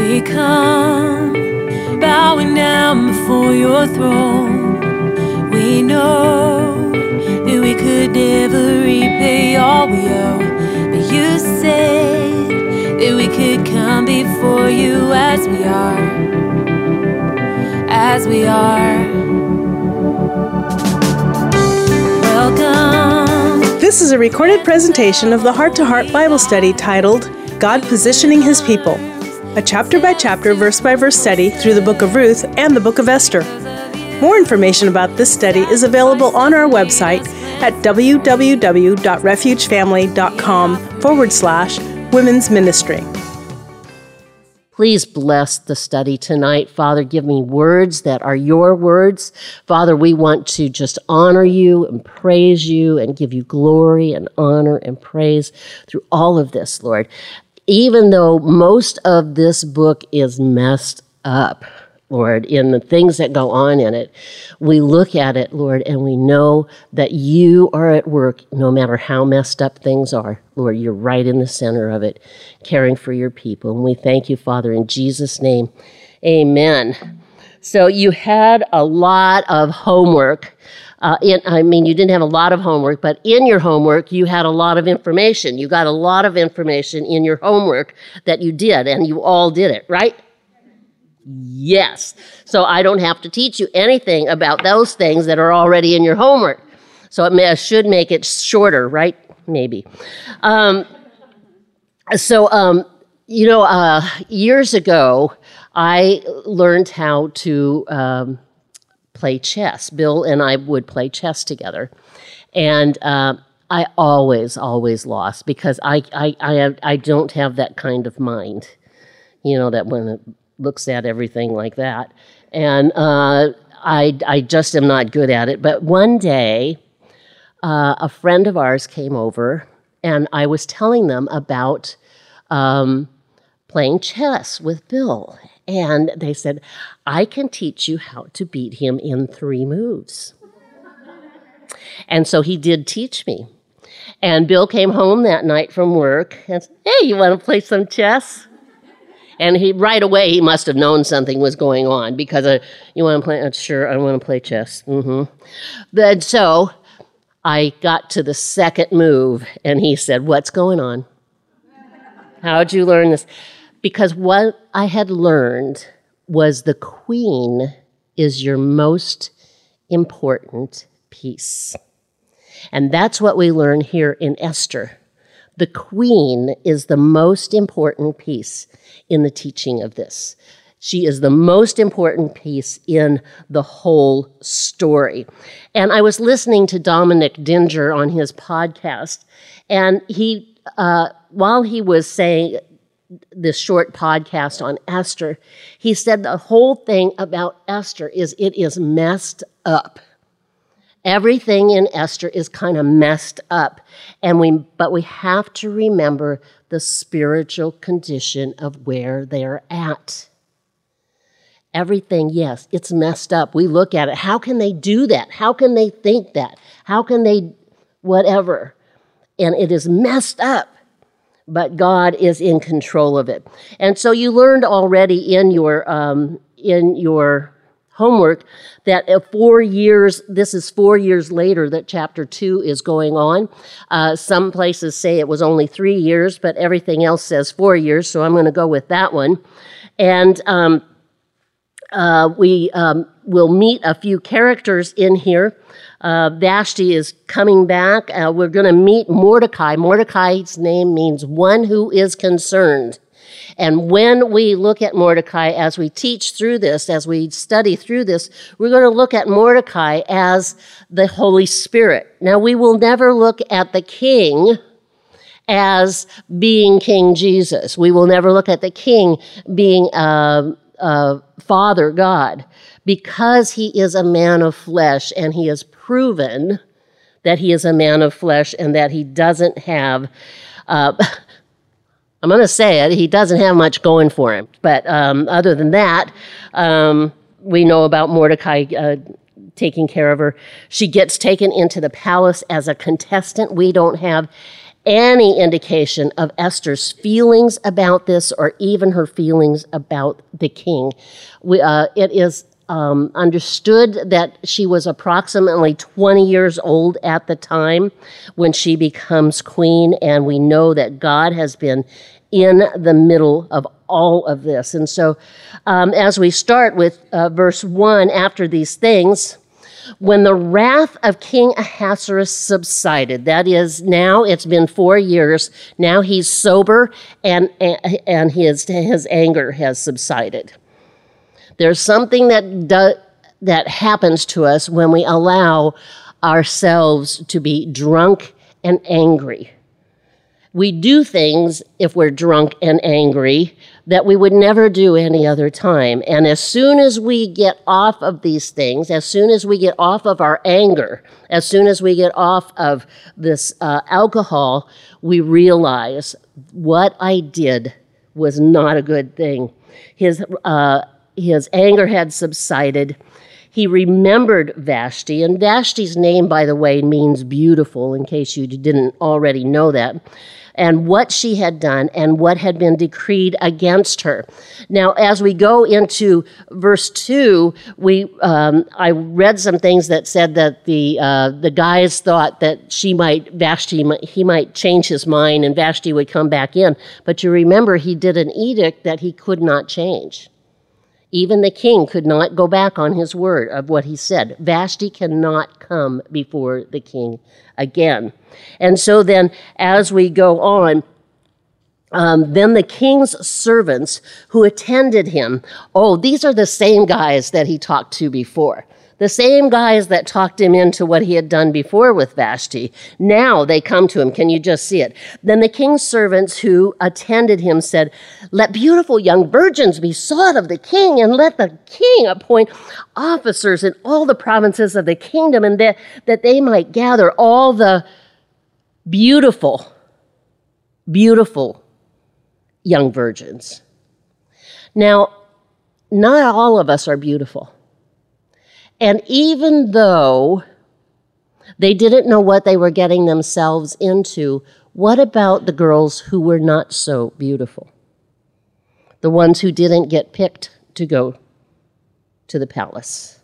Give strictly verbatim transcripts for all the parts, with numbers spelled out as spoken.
we come, bowing down before your throne. We know that we could never repay all we owe, but you said that we could come before you as we are, as we are. Welcome. This is a recorded presentation of the Heart to Heart Bible study titled, God Positioning His People, a chapter-by-chapter, verse-by-verse study through the book of Ruth and the book of Esther. More information about this study is available on our website at www.refugefamily.com forward slash women's ministry. Please bless the study tonight. Father, give me words that are your words. Father, we want to just honor you and praise you and give you glory and honor and praise through all of this, Lord. Even though most of this book is messed up, Lord, in the things that go on in it, we look at it, Lord, and we know that you are at work no matter how messed up things are. Lord, you're right in the center of it, caring for your people. And we thank you, Father, in Jesus' name. Amen. So you had a lot of homework. Uh, in, I mean, you didn't have a lot of homework, but in your homework, you had a lot of information. You got a lot of information in your homework that you did, and you all did it, right? Yes. So I don't have to teach you anything about those things that are already in your homework. So it may, should make it shorter, right? Maybe. Um, so, um, you know, uh, years ago, I learned how to um, play chess. Bill and I would play chess together. And uh, I always, always lost because I, I, I, have, I don't have that kind of mind, you know, that when it looks at everything like that. And uh, I, I just am not good at it. But one day, uh, a friend of ours came over, and I was telling them about um, playing chess with Bill. And they said, I can teach you how to beat him in three moves. And so he did teach me. And Bill came home that night from work and said, hey, you want to play some chess? And he right away, he must have known something was going on because uh, you want to play? Uh, sure, I want to play chess. Mm-hmm. But so I got to the second move, and he said, what's going on? How'd you learn this? Because what I had learned was the queen is your most important piece. And that's what we learn here in Esther. The queen is the most important piece in the teaching of this. She is the most important piece in the whole story. And I was listening to Dominic Dinger on his podcast, and he, uh, while he was saying this short podcast on Esther, he said the whole thing about Esther is it is messed up. Everything in Esther is kind of messed up, and we but we have to remember the spiritual condition of where they're at. Everything, yes, it's messed up. We look at it. How can they do that? How can they think that? How can they whatever? And it is messed up, but God is in control of it. And so you learned already in your um, in your homework that four years, this is four years later that chapter two is going on. Uh, some places say it was only three years, but everything else says four years, so I'm going to go with that one. And um, uh, we um, will meet a few characters in here. Uh, Vashti is coming back. Uh, we're going to meet Mordecai. Mordecai's name means one who is concerned. And when we look at Mordecai, as we teach through this, as we study through this, we're going to look at Mordecai as the Holy Spirit. Now, we will never look at the king as being King Jesus. We will never look at the king being uh, uh, Father God, because he is a man of flesh, and he has proven that he is a man of flesh and that he doesn't have... Uh, I'm going to say it, he doesn't have much going for him. But um, other than that, um, we know about Mordecai uh, taking care of her. She gets taken into the palace as a contestant. We don't have any indication of Esther's feelings about this or even her feelings about the king. We, uh, it is um, understood that she was approximately twenty years old at the time when she becomes queen, and we know that God has been in the middle of all of this. And so um, as we start with uh, verse one, after these things, when the wrath of King Ahasuerus subsided, that is, now it's been four years, now he's sober, and, and his, his anger has subsided. There's something that do, that happens to us when we allow ourselves to be drunk and angry. We do things, if we're drunk and angry, that we would never do any other time. And as soon as we get off of these things, as soon as we get off of our anger, as soon as we get off of this uh, alcohol, we realize what I did was not a good thing. His uh, his anger had subsided. He remembered Vashti, and Vashti's name, by the way, means beautiful, in case you didn't already know that, and what she had done and what had been decreed against her. Now, as we go into verse two, we um, I read some things that said that the uh, the guys thought that she might, Vashti, he might change his mind and Vashti would come back in. But you remember, he did an edict that he could not change. Even the king could not go back on his word of what he said. Vashti cannot come before the king again. And so then, as we go on, um, then the king's servants who attended him, oh, these are the same guys that he talked to before. The same guys that talked him into what he had done before with Vashti. Now they come to him. Can you just see it? Then the king's servants who attended him said, "Let beautiful young virgins be sought of the king, and let the king appoint officers in all the provinces of the kingdom, and that, that they might gather all the beautiful, beautiful young virgins." Now, not all of us are beautiful. And even though they didn't know what they were getting themselves into, what about the girls who were not so beautiful? The ones who didn't get picked to go to the palace.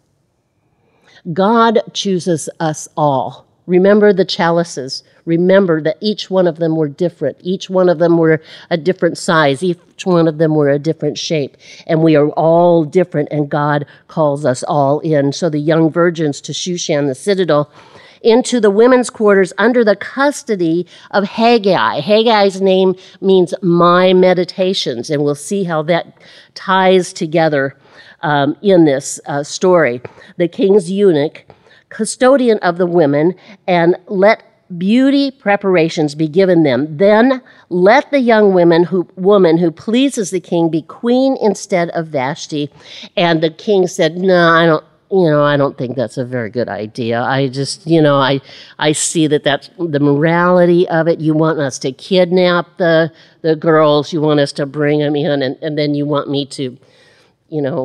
God chooses us all. Remember the chalices. Remember that each one of them were different. Each one of them were a different size. Each one of them were a different shape. And we are all different, and God calls us all in. So the young virgins to Shushan, the citadel, into the women's quarters under the custody of Haggai. Haggai's name means my meditations, and we'll see how that ties together um, in this uh, story. The king's eunuch, custodian of the women, and let beauty preparations be given them. Then let the young women who, woman who pleases the king be queen instead of Vashti. And the king said, no, I don't, you know, I don't think that's a very good idea. I just, you know, I I see that that's the morality of it. You want us to kidnap the the girls. You want us to bring them in, and, and then you want me to, you know,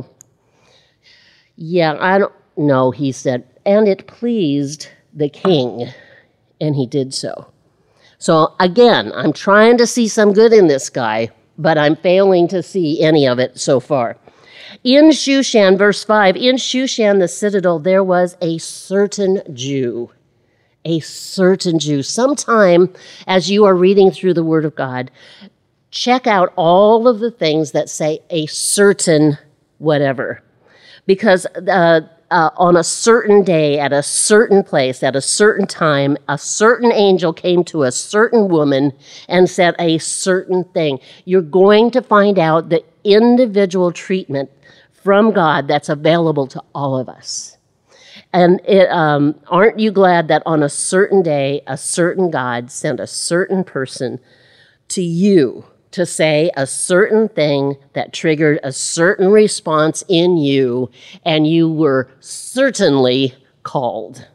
yeah, I don't know, he said. And it pleased the king, and he did so. So again, I'm trying to see some good in this guy, but I'm failing to see any of it so far. In Shushan, verse five, in Shushan, the citadel, there was a certain Jew. A certain Jew. Sometime, as you are reading through the Word of God, check out all of the things that say a certain whatever. Because uh, uh, on a certain day, at a certain place, at a certain time, a certain angel came to a certain woman and said a certain thing. You're going to find out the individual treatment from God that's available to all of us. And it, um, aren't you glad that on a certain day, a certain God sent a certain person to you to say a certain thing that triggered a certain response in you, and you were certainly called.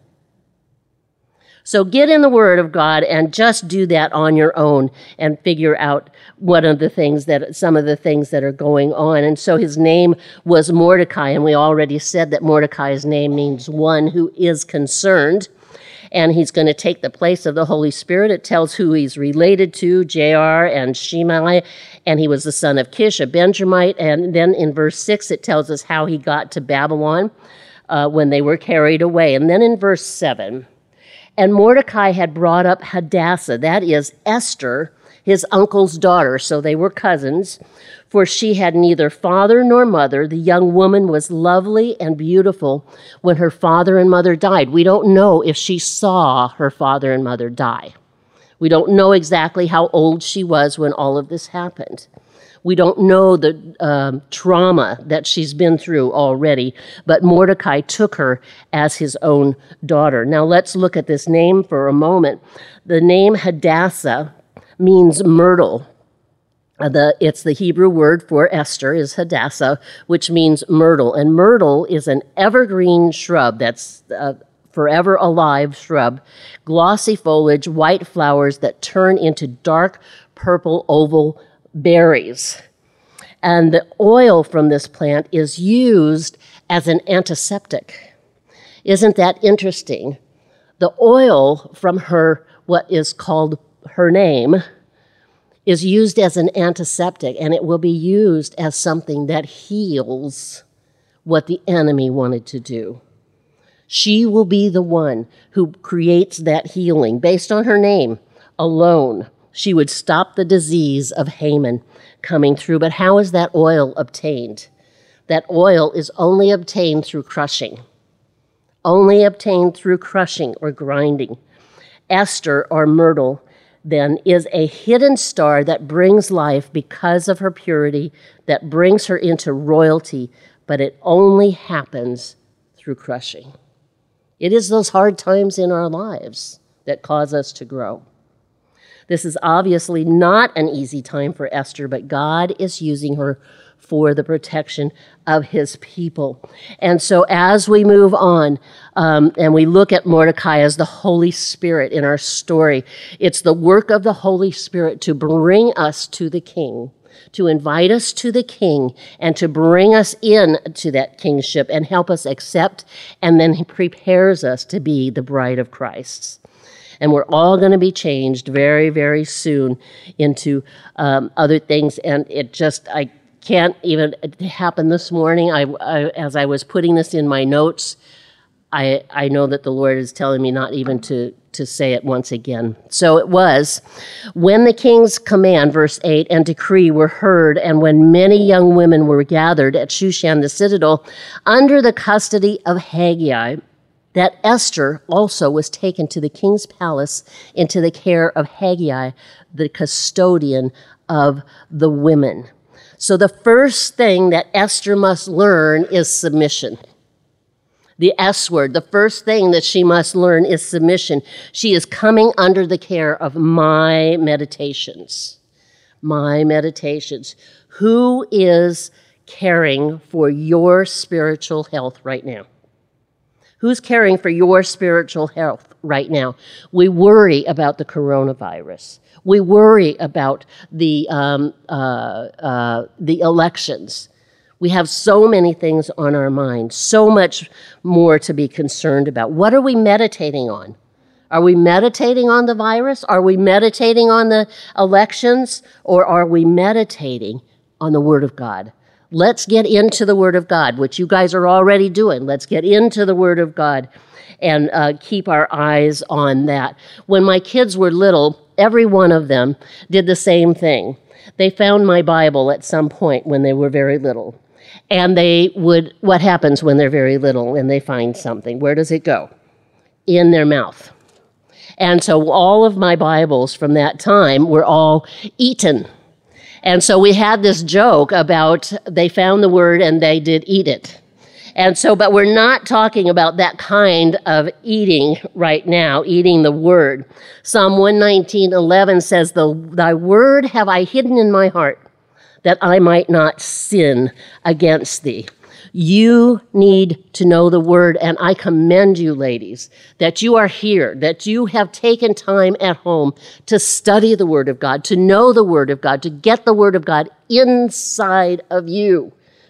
So get in the Word of God and just do that on your own and figure out what are the things that, some of the things that are going on. And so his name was Mordecai, and we already said that Mordecai's name means one who is concerned. And he's going to take the place of the Holy Spirit. It tells who he's related to, Jair and Shimei, and he was the son of Kish, a Benjamite. And then in verse six, it tells us how he got to Babylon uh, when they were carried away. And then in verse seven, and Mordecai had brought up Hadassah, that is Esther, his uncle's daughter, so they were cousins, for she had neither father nor mother. The young woman was lovely and beautiful when her father and mother died. We don't know if she saw her father and mother die. We don't know exactly how old she was when all of this happened. We don't know the um, trauma that she's been through already, but Mordecai took her as his own daughter. Now let's look at this name for a moment. The name Hadassah means myrtle. Uh, the, it's the Hebrew word for Esther is Hadassah, which means myrtle. And myrtle is an evergreen shrub that's a forever alive shrub, glossy foliage, white flowers that turn into dark purple oval berries. And the oil from this plant is used as an antiseptic. Isn't that interesting? The oil from her, what is called her name, is used as an antiseptic, and it will be used as something that heals what the enemy wanted to do. She will be the one who creates that healing. Based on her name alone, she would stop the disease of Haman coming through. But how is that oil obtained? That oil is only obtained through crushing. Only obtained through crushing or grinding. Esther, or myrtle, then is a hidden star that brings life because of her purity, that brings her into royalty, but it only happens through crushing. It is those hard times in our lives that cause us to grow. This is obviously not an easy time for Esther, but God is using her for the protection of his people. And so as we move on um, and we look at Mordecai as the Holy Spirit in our story, it's the work of the Holy Spirit to bring us to the King, to invite us to the King, and to bring us in to that kingship and help us accept, and then he prepares us to be the bride of Christ. And we're all going to be changed very, very soon into um, other things. And it just, I can't even happen this morning. I, I, as I was putting this in my notes, I, I know that the Lord is telling me not even to, to say it once again. So it was, when the king's command, verse eight, and decree were heard, and when many young women were gathered at Shushan the citadel, under the custody of Haggai, that Esther also was taken to the king's palace into the care of Haggai, the custodian of the women. So the first thing that Esther must learn is submission. The S word, the first thing that she must learn is submission. She is coming under the care of my meditations. My meditations. Who is caring for your spiritual health right now? Who's caring for your spiritual health right now? We worry about the coronavirus. We worry about the um, uh, uh, the elections. We have so many things on our mind, so much more to be concerned about. What are we meditating on? Are we meditating on the virus? Are we meditating on the elections? Or are we meditating on the Word of God? Let's get into the Word of God, which you guys are already doing. Let's get into the Word of God and uh, keep our eyes on that. When my kids were little, every one of them did the same thing. They found my Bible at some point when they were very little. And they would, what happens when they're very little and they find something? Where does it go? In their mouth. And so all of my Bibles from that time were all eaten. And so we had this joke about they found the word and they did eat it. And so, but we're not talking about that kind of eating right now, eating the word. Psalm one nineteen eleven says, "Thy word have I hidden in my heart, that I might not sin against thee." You need to know the word, and I commend you, ladies, that you are here, that you have taken time at home to study the word of God, to know the word of God, to get the word of God inside of you,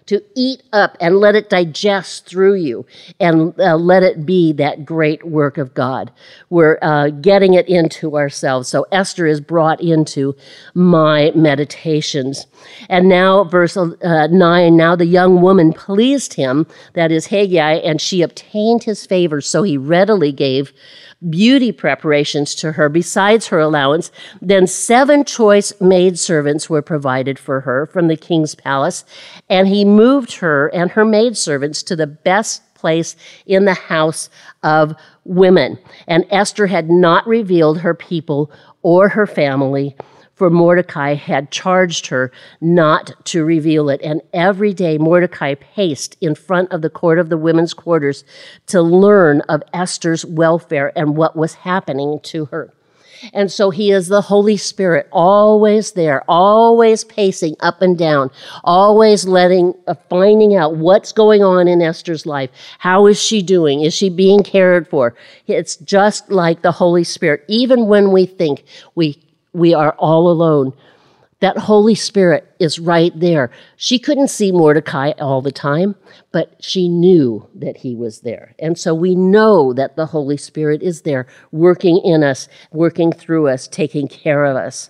to eat up and let it digest through you and uh, let it be that great work of God. We're uh, getting it into ourselves. So Esther is brought into my meditations. And now, verse uh, nine, now the young woman pleased him, that is Haggai, and she obtained his favor, so he readily gave beauty preparations to her besides her allowance. Then seven choice maidservants were provided for her from the king's palace, and he moved her and her maidservants to the best place in the house of women. And Esther had not revealed her people or her family, for Mordecai had charged her not to reveal it. And every day Mordecai paced in front of the court of the women's quarters to learn of Esther's welfare and what was happening to her. And so he is the Holy Spirit, always there, always pacing up and down, always letting, uh, finding out what's going on in Esther's life. How is she doing? Is she being cared for? It's just like the Holy Spirit. Even when we think we we are all alone, that Holy Spirit is right there. She couldn't see Mordecai all the time, but she knew that he was there. And so we know that the Holy Spirit is there, working in us, working through us, taking care of us.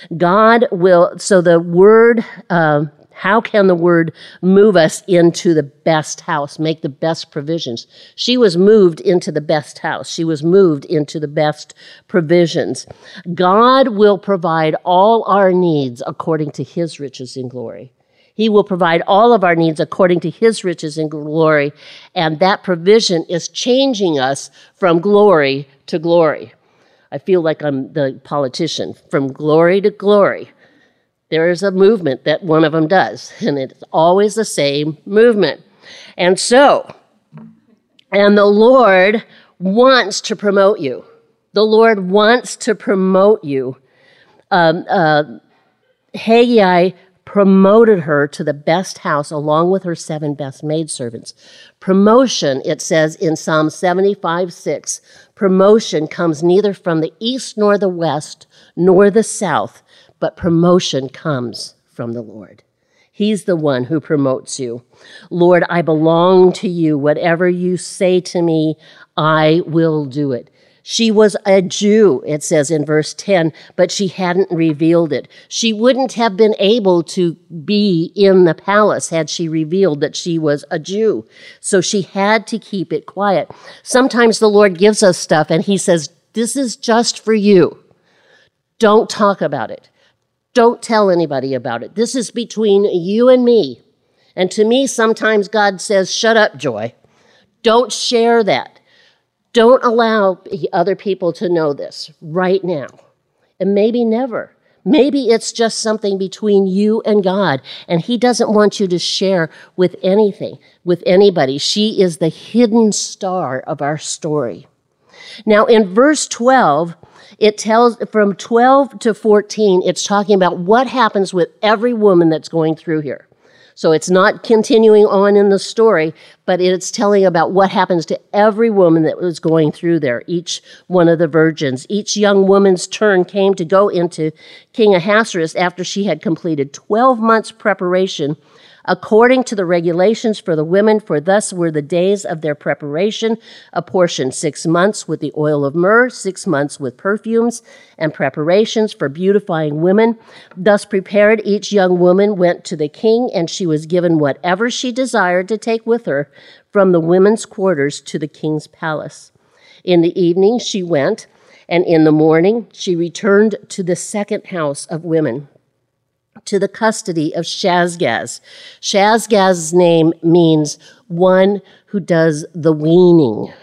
God will, so the word, uh, how can the word move us into the best house, make the best provisions? She was moved into the best house. She was moved into the best provisions. God will provide all our needs according to his riches in glory. He will provide all of our needs according to his riches in glory, and that provision is changing us from glory to glory. I feel like I'm the politician, from glory to glory. There is a movement that one of them does, and it's always the same movement. And so, and the Lord wants to promote you. The Lord wants to promote you. Um, uh, Haggai promoted her to the best house along with her seven best maidservants. Promotion, it says in Psalm seventy-five six, promotion comes neither from the east nor the west nor the south, but promotion comes from the Lord. He's the one who promotes you. Lord, I belong to you. Whatever you say to me, I will do it. She was a Jew, it says in verse ten, but she hadn't revealed it. She wouldn't have been able to be in the palace had she revealed that she was a Jew. So she had to keep it quiet. Sometimes the Lord gives us stuff and he says, this is just for you. Don't talk about it. Don't tell anybody about it. This is between you and me. And to me, sometimes God says, shut up, Joy. Don't share that. Don't allow other people to know this right now. And maybe never. Maybe it's just something between you and God, and he doesn't want you to share with anything, with anybody. She is the hidden star of our story. Now, in verse twelve, it tells, from twelve to fourteen, it's talking about what happens with every woman that's going through here. So it's not continuing on in the story, but it's telling about what happens to every woman that was going through there, each one of the virgins. Each young woman's turn came to go into King Ahasuerus after she had completed twelve months preparation according to the regulations for the women, for thus were the days of their preparation, apportioned six months with the oil of myrrh, six months with perfumes and preparations for beautifying women. Thus prepared, each young woman went to the king, and she was given whatever she desired to take with her from the women's quarters to the king's palace. In the evening she went, and in the morning she returned to the second house of women, to the custody of Shazgaz. Shazgaz's name means one who does the weaning.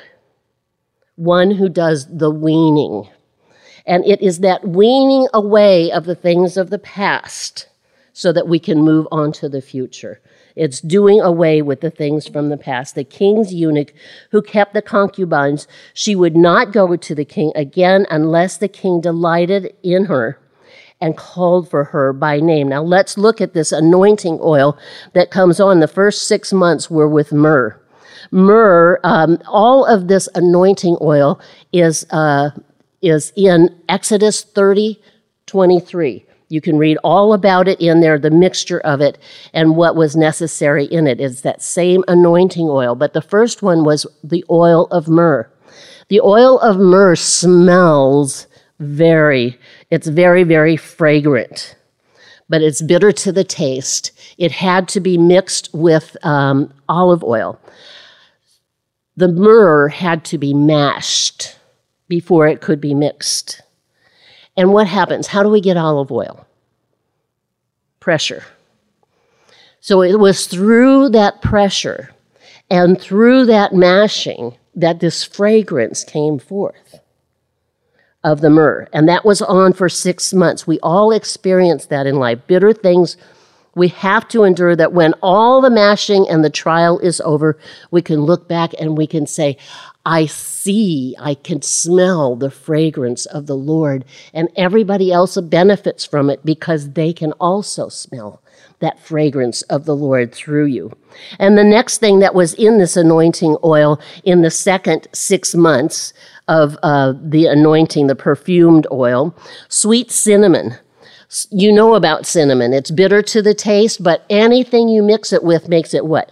One who does the weaning. And it is that weaning away of the things of the past so that we can move on to the future. It's doing away with the things from the past. The king's eunuch who kept the concubines, she would not go to the king again unless the king delighted in her and called for her by name. Now let's look at this anointing oil that comes on. The first six months were with myrrh. Myrrh, um, all of this anointing oil is uh, is in Exodus thirty twenty-three. You can read all about it in there, the mixture of it, and what was necessary in it. It's that same anointing oil. But the first one was the oil of myrrh. The oil of myrrh smells very, it's very, very fragrant, but it's bitter to the taste. It had to be mixed with um, olive oil. The myrrh had to be mashed before it could be mixed. And what happens? How do we get olive oil? Pressure. So it was through that pressure and through that mashing that this fragrance came forth of the myrrh. And that was on for six months. We all experience that in life. Bitter things we have to endure, that when all the mashing and the trial is over, we can look back and we can say, I see, I can smell the fragrance of the Lord, and everybody else benefits from it because they can also smell that fragrance of the Lord through you. And the next thing that was in this anointing oil in the second six months of uh, the anointing, the perfumed oil, sweet cinnamon. You know about cinnamon. It's bitter to the taste, but anything you mix it with makes it what?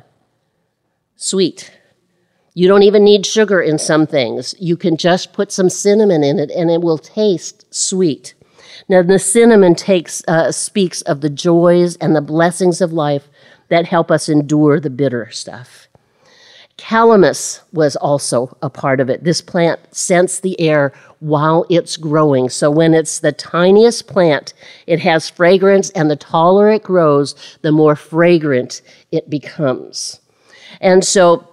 Sweet. You don't even need sugar in some things. You can just put some cinnamon in it and it will taste sweet. Now, the cinnamon takes uh, speaks of the joys and the blessings of life that help us endure the bitter stuff. Calamus was also a part of it. This plant scents the air while it's growing. So when it's the tiniest plant, it has fragrance, and the taller it grows, the more fragrant it becomes. And so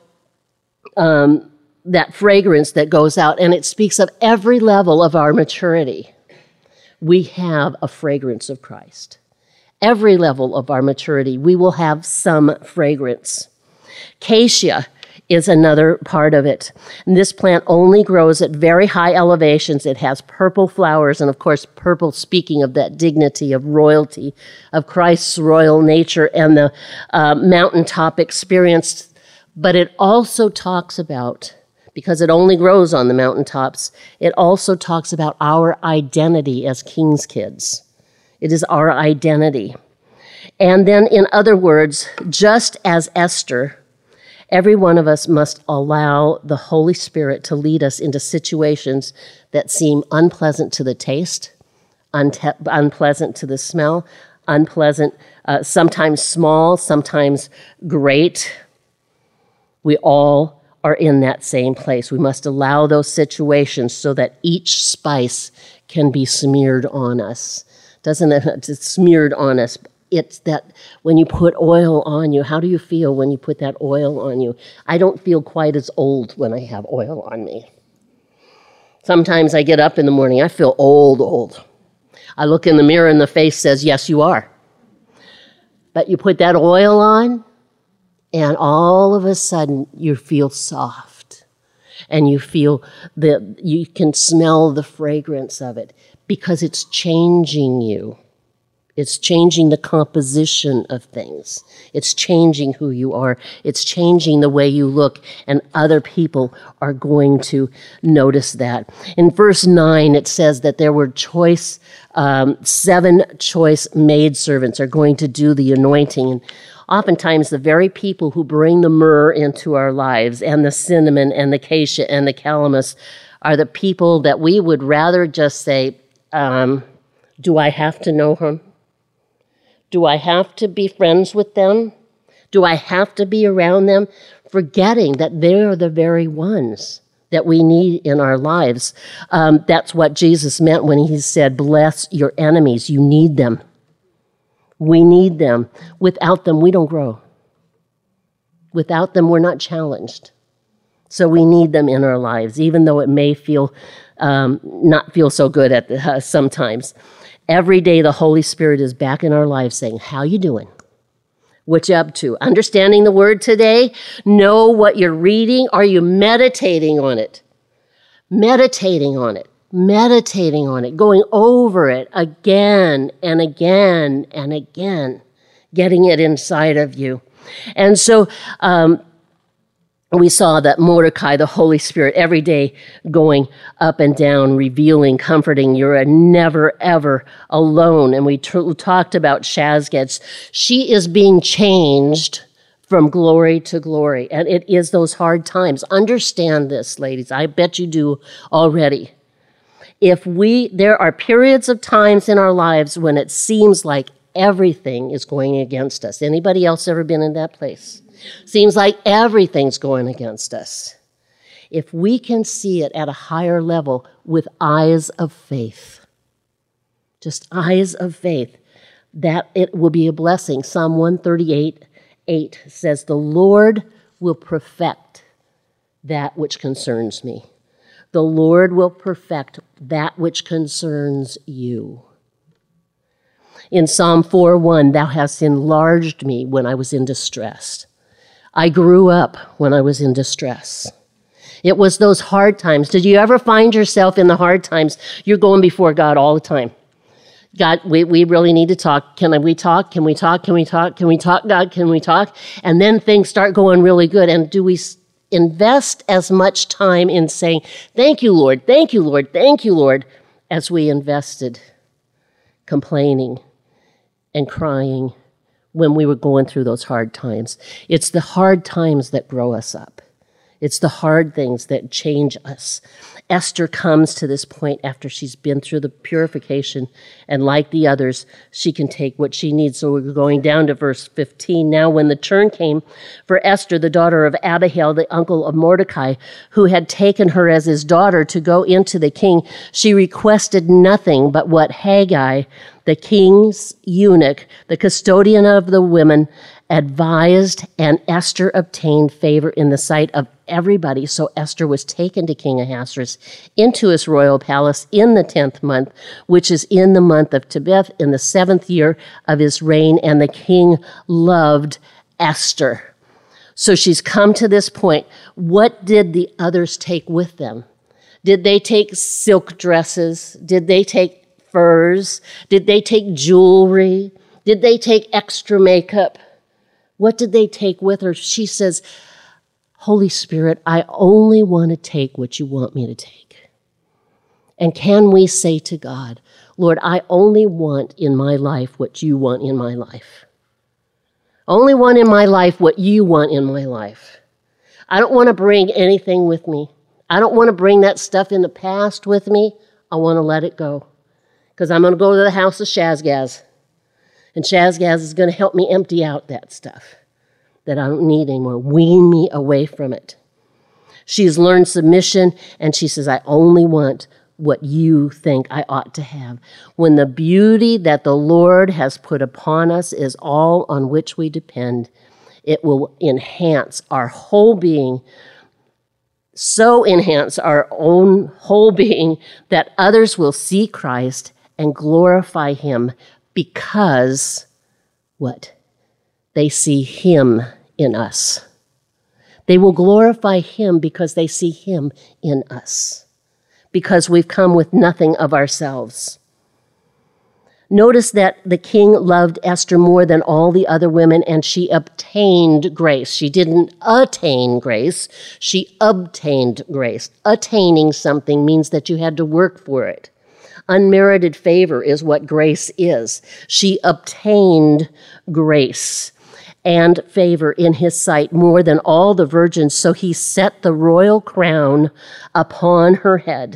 um, that fragrance that goes out, and it speaks of every level of our maturity. We have a fragrance of Christ. Every level of our maturity, we will have some fragrance. Acacia is another part of it. And this plant only grows at very high elevations. It has purple flowers, and of course, purple speaking of that dignity of royalty, of Christ's royal nature and the uh, mountaintop experience. But it also talks about, because it only grows on the mountaintops, it also talks about our identity as king's kids. It is our identity. And then, in other words, just as Esther, every one of us must allow the Holy Spirit to lead us into situations that seem unpleasant to the taste, unte- unpleasant to the smell, unpleasant, uh, sometimes small, sometimes great. We all are in that same place. We must allow those situations so that each spice can be smeared on us. Doesn't it? It's smeared on us. It's that when you put oil on you, how do you feel when you put that oil on you? I don't feel quite as old when I have oil on me. Sometimes I get up in the morning, I feel old, old. I look in the mirror and the face says, yes, you are. But you put that oil on, and all of a sudden you feel soft. And you feel that you can smell the fragrance of it because it's changing you. It's changing the composition of things. It's changing who you are. It's changing the way you look, and other people are going to notice that. In verse nine, it says that there were choice, um, seven choice maidservants are going to do the anointing. And oftentimes, the very people who bring the myrrh into our lives, and the cinnamon, and the acacia, and the calamus, are the people that we would rather just say, um, do I have to know him? Do I have to be friends with them? Do I have to be around them? Forgetting that they're the very ones that we need in our lives. Um, that's what Jesus meant when he said, bless your enemies. You need them. We need them. Without them, we don't grow. Without them, we're not challenged. So we need them in our lives, even though it may feel um, not feel so good at the, uh, sometimes. Every day, the Holy Spirit is back in our lives saying, how you doing? What you up to? Understanding the word today? Know what you're reading? Are you meditating on it? Meditating on it. Meditating on it. Going over it again and again and again. Getting it inside of you. And so, um, we saw that Mordecai, the Holy Spirit, every day going up and down, revealing, comforting. You're never, ever alone. And we t- talked about Shazgaz. She is being changed from glory to glory. And it is those hard times. Understand this, ladies. I bet you do already. If we, there are periods of times in our lives when it seems like everything is going against us. Anybody else ever been in that place? Seems like everything's going against us. If we can see it at a higher level with eyes of faith, just eyes of faith, that it will be a blessing. Psalm one thirty-eight, eight says, "The Lord will perfect that which concerns me." The Lord will perfect that which concerns you. In Psalm four one, "Thou hast enlarged me when I was in distress." I grew up when I was in distress. It was those hard times. Did you ever find yourself in the hard times? You're going before God all the time. God, we, we really need to talk. Can we talk? Can we talk? Can we talk? Can we talk, God? Can we talk? And then things start going really good. And do we invest as much time in saying, "Thank you, Lord, thank you, Lord, thank you, Lord," as we invested complaining and crying when we were going through those hard times? It's the hard times that grow us up. It's the hard things that change us. Esther comes to this point after she's been through the purification, and like the others, she can take what she needs. So we're going down to verse fifteen. "Now when the turn came for Esther, the daughter of Abihail, the uncle of Mordecai, who had taken her as his daughter to go into the king, she requested nothing but what Haggai, the king's eunuch, the custodian of the women, advised, and Esther obtained favor in the sight of everybody. So Esther was taken to King Ahasuerus into his royal palace in the tenth month, which is in the month of Tebeth, in the seventh year of his reign, and the king loved Esther." So she's come to this point. What did the others take with them? Did they take silk dresses? Did they take furs? Did they take jewelry? Did they take extra makeup? What did they take with her? She says, "Holy Spirit, I only want to take what you want me to take." And can we say to God, "Lord, I only want in my life what you want in my life. Only want in my life what you want in my life. I don't want to bring anything with me. I don't want to bring that stuff in the past with me. I want to let it go. Because I'm going to go to the house of Shazgaz. And Shazgaz is going to help me empty out that stuff that I don't need anymore. Wean me away from it." She's learned submission, and she says, "I only want what you think I ought to have." When the beauty that the Lord has put upon us is all on which we depend, it will enhance our whole being, so enhance our own whole being that others will see Christ and glorify him because, what? They see him in us. They will glorify him because they see him in us, because we've come with nothing of ourselves. Notice that the king loved Esther more than all the other women, and she obtained grace. She didn't attain grace, she obtained grace. Attaining something means that you had to work for it. Unmerited favor is what grace is. She obtained grace and favor in his sight more than all the virgins, so he set the royal crown upon her head.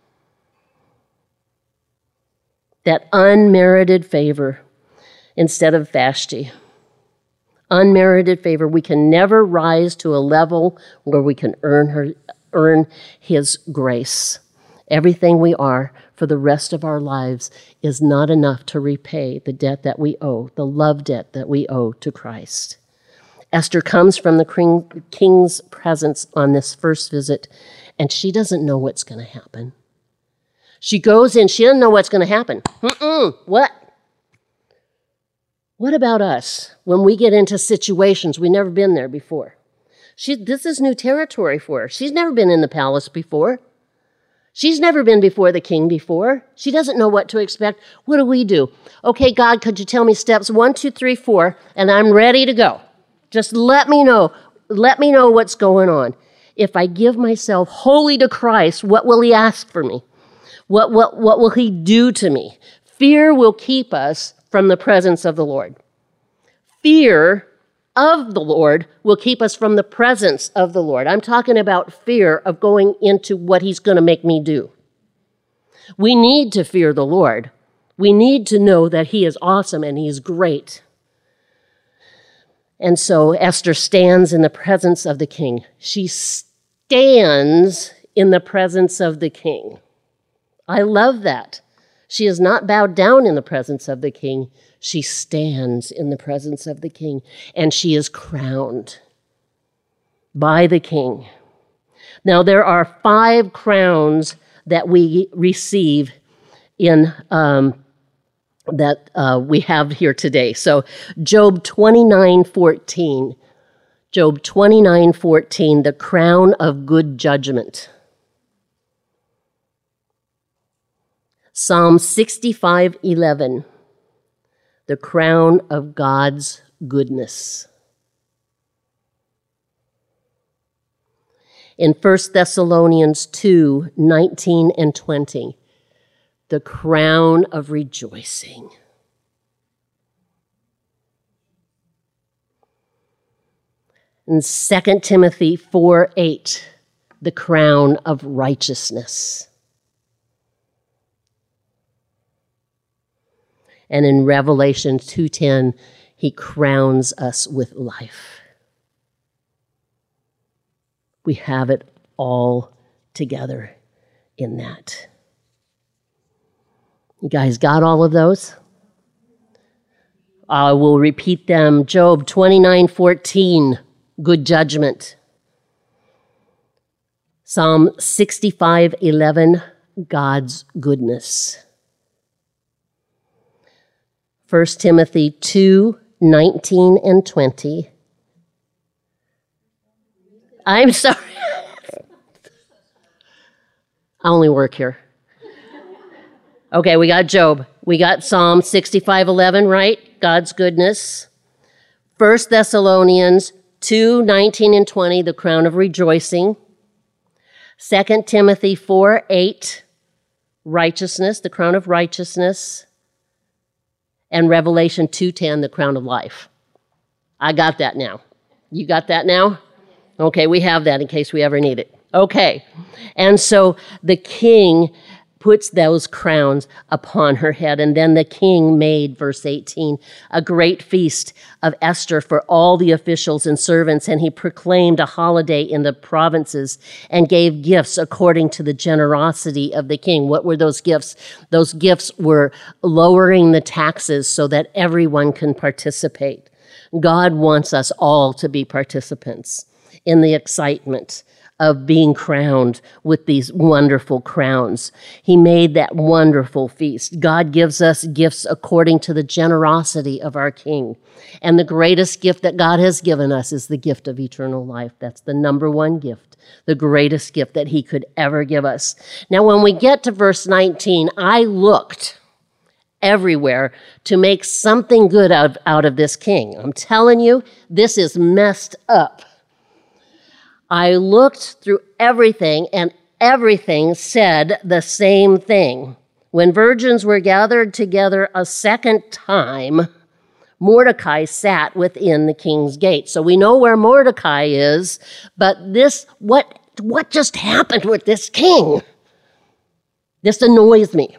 That unmerited favor instead of Vashti. Unmerited favor. We can never rise to a level where we can earn her, earn his grace. Everything we are for the rest of our lives is not enough to repay the debt that we owe, the love debt that we owe to Christ. Esther comes from the king's presence on this first visit, and she doesn't know what's going to happen. She goes in, she doesn't know what's going to happen. Mm-mm, what? What about us when we get into situations we've never been there before? She, this is new territory for her. She's never been in the palace before. She's never been before the king before. She doesn't know what to expect. What do we do? Okay, God, could you tell me steps one, two, three, four, and I'm ready to go. Just let me know. let me know what's going on. If I give myself wholly to Christ, what will he ask for me? What, what, what will he do to me? Fear will keep us from the presence of the Lord. Fear of the Lord will keep us from the presence of the Lord. I'm talking about fear of going into what he's going to make me do. We need to fear the Lord. We need to know that he is awesome and he is great. And so Esther stands in the presence of the king. She stands in the presence of the king. I love that. She is not bowed down in the presence of the king. She stands in the presence of the king, and she is crowned by the king. Now, there are five crowns that we receive in um, that uh, we have here today. So, Job twenty-nine fourteen. Job twenty-nine fourteen, the crown of good judgment. Psalm sixty-five eleven, the crown of God's goodness. In First Thessalonians two nineteen and twenty, the crown of rejoicing. In Second Timothy four eight, the crown of righteousness. And in Revelation two ten, he crowns us with life. We have it all together in that. You guys got all of those? I will repeat them. Job twenty-nine fourteen, good judgment. Psalm sixty-five eleven, God's goodness. First Timothy two nineteen and twenty. I'm sorry. I only work here. Okay, we got Job. We got Psalm sixty-five eleven, right? God's goodness. First Thessalonians two nineteen and twenty, the crown of rejoicing. Second Timothy four eight, righteousness, the crown of righteousness. And Revelation two ten, the crown of life. I got that now. You got that now? Okay, we have that in case we ever need it. Okay, and so the king puts those crowns upon her head, and then the king made, verse eighteen, a great feast of Esther for all the officials and servants, and he proclaimed a holiday in the provinces and gave gifts according to the generosity of the king. What were those gifts? Those gifts were lowering the taxes so that everyone can participate. God wants us all to be participants in the excitement of being crowned with these wonderful crowns. He made that wonderful feast. God gives us gifts according to the generosity of our King. And the greatest gift that God has given us is the gift of eternal life. That's the number one gift, the greatest gift that he could ever give us. Now, when we get to verse nineteen, I looked everywhere to make something good out, out of this king. I'm telling you, this is messed up. I looked through everything, and everything said the same thing. When virgins were gathered together a second time, Mordecai sat within the king's gate. So we know where Mordecai is, but this, what, what just happened with this king? This annoys me,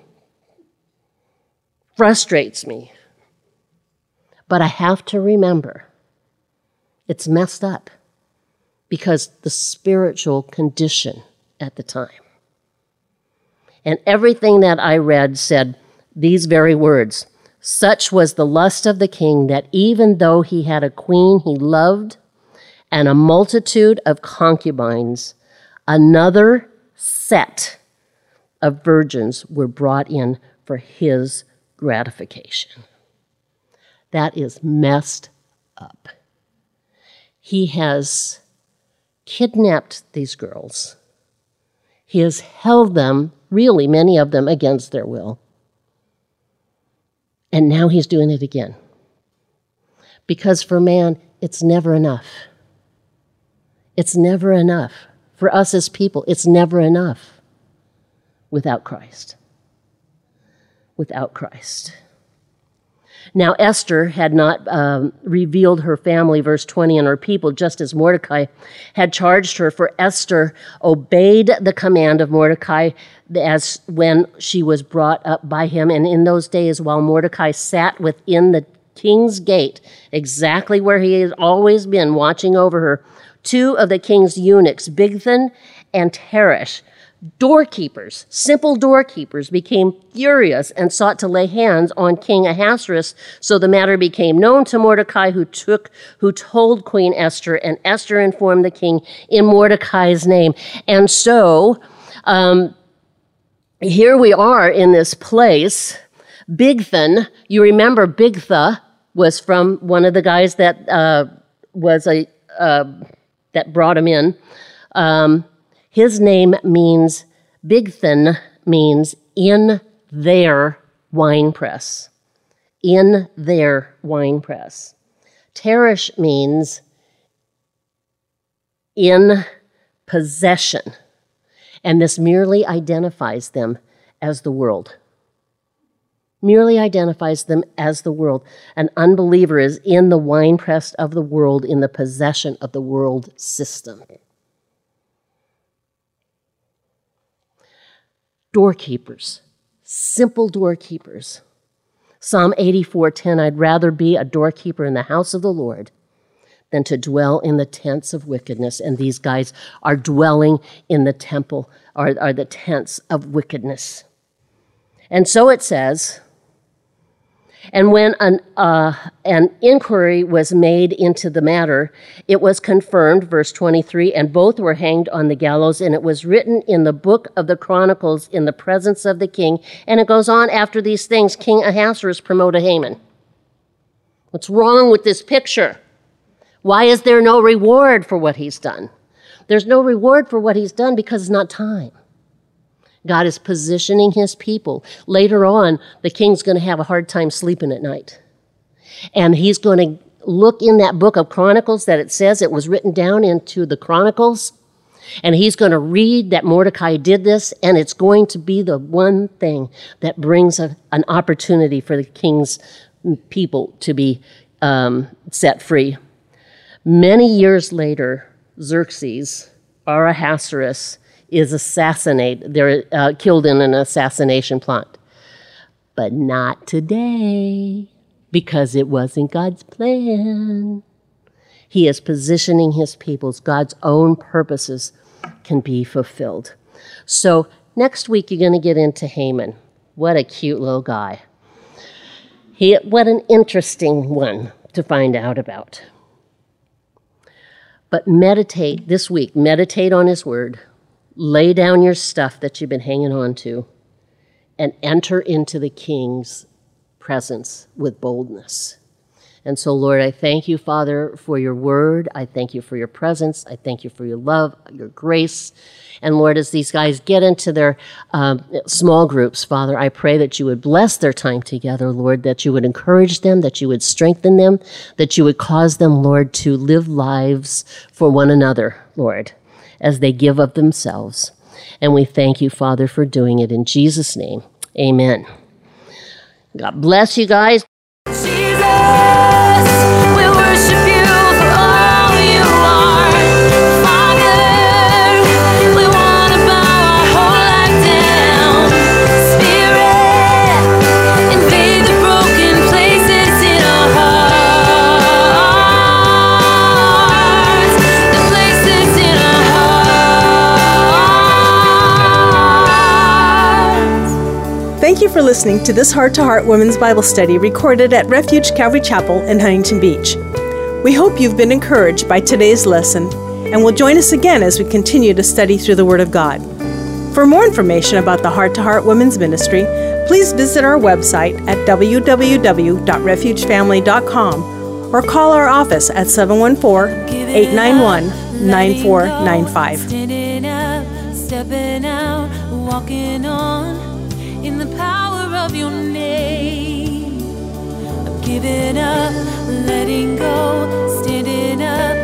frustrates me. But I have to remember, it's messed up. Because the spiritual condition at the time. And everything that I read said these very words. Such was the lust of the king that even though he had a queen he loved and a multitude of concubines, another set of virgins were brought in for his gratification. That is messed up. He has kidnapped these girls. He has held them, really many of them, against their will. And now he's doing it again. Because for man, it's never enough. It's never enough. For us as people, it's never enough without Christ. Without Christ. Now, Esther had not um, revealed her family, verse twenty, and her people, just as Mordecai had charged her, for Esther obeyed the command of Mordecai as when she was brought up by him. And in those days, while Mordecai sat within the king's gate, exactly where he had always been, watching over her, two of the king's eunuchs, Bigthan and Teresh, doorkeepers, simple doorkeepers, became furious and sought to lay hands on King Ahasuerus. So the matter became known to Mordecai, who took, who told Queen Esther, and Esther informed the king in Mordecai's name. And so um, here we are in this place. Bigthan, you remember Bigtha was from one of the guys that uh, was a uh, that brought him in. Um, His name means, Bigthan means in their winepress. In their winepress. Teresh means in possession. And this merely identifies them as the world. Merely identifies them as the world. An unbeliever is in the winepress of the world, in the possession of the world system. Doorkeepers, simple doorkeepers. Psalm eighty-four ten, I'd rather be a doorkeeper in the house of the Lord than to dwell in the tents of wickedness. And these guys are dwelling in the temple, or are the tents of wickedness. And so it says, and when an, uh, an inquiry was made into the matter, it was confirmed, verse twenty-three, and both were hanged on the gallows, and it was written in the book of the Chronicles in the presence of the king. And it goes on, after these things, King Ahasuerus promoted Haman. What's wrong with this picture? Why is there no reward for what he's done? There's no reward for what he's done because it's not time. God is positioning his people. Later on, the king's going to have a hard time sleeping at night. And he's going to look in that book of Chronicles that it says it was written down into the Chronicles. And he's going to read that Mordecai did this, and it's going to be the one thing that brings a, an opportunity for the king's people to be um, set free. Many years later, Xerxes, or Ahasuerus, is assassinated. They're uh, killed in an assassination plot. But not today, because it wasn't God's plan. He is positioning his peoples. God's own purposes can be fulfilled. So next week, you're going to get into Haman. What a cute little guy. He, what an interesting one to find out about. But meditate this week. Meditate on his word. Lay down your stuff that you've been hanging on to and enter into the king's presence with boldness. And so, Lord, I thank you, Father, for your word. I thank you for your presence. I thank you for your love, your grace. And Lord, as these guys get into their um, small groups, Father, I pray that you would bless their time together, Lord, that you would encourage them, that you would strengthen them, that you would cause them, Lord, to live lives for one another, Lord, as they give of themselves. And we thank you, Father, for doing it in Jesus' name. Amen. God bless you guys. Jesus, we worship you for all you are. Father, we want to bow our whole life down. Spirit, invade the broken places in our hearts. The places in our hearts. Thank you for listening to this Heart to Heart Women's Bible Study recorded at Refuge Calvary Chapel in Huntington Beach. We hope you've been encouraged by today's lesson and will join us again as we continue to study through the Word of God. For more information about the Heart to Heart Women's Ministry, please visit our website at w w w dot refuge family dot com or call our office at seven one four, eight nine one, nine four nine five. Standing up, stepping out, walking on in the power of your name. I'm giving up, letting go, standing up,